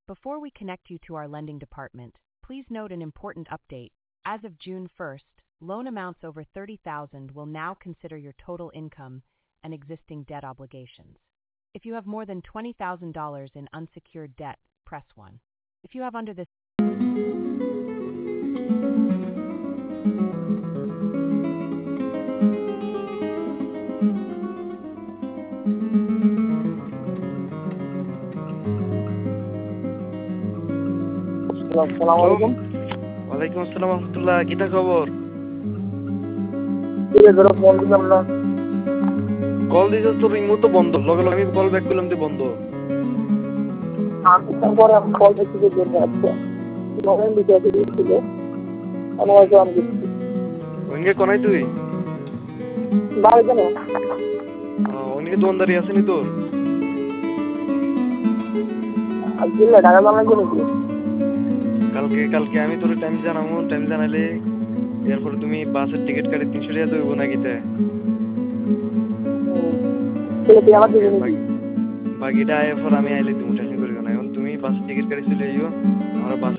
Before we connect you to our lending department, please note an important update. As of June 1st, loan amounts over $30,000 will now consider your total income and existing debt obligations. If you have more than $20,000 in unsecured debt, press 1. If you have under this আসসালামু আলাইকুম। ওয়ালাইকুম আসসালাম রহমতুল্লাহ। কিতা খবর? Phone দিলাম না, call দিছিস তোর রিমোট তো বন্ধ, লগে লগে আমি কল ব্যাক করলাম তুই বন্ধ। পরে আমি কল দেখতে জন্য আসছে মোবাইল দিতে দিয়েছিল আমার জন্য দিচ্ছি ওইদিকে কোনায় তুই? বাড়ি কেন ওইদিকে দোকানদারি আসেনি তোর? আজকে টাকা জমা করে কি কালকে আমি তোর টাইম জানালে এরপরে তুমি বাসের টিকিট কাটে 300 টাকা দেবো নাকি? বাকিটা এরপর আমি আইলে তুমি টেনশন করিও না। এখন তুমি বাসের টিকিট কাটে চলে যাইও, আমরা বাসে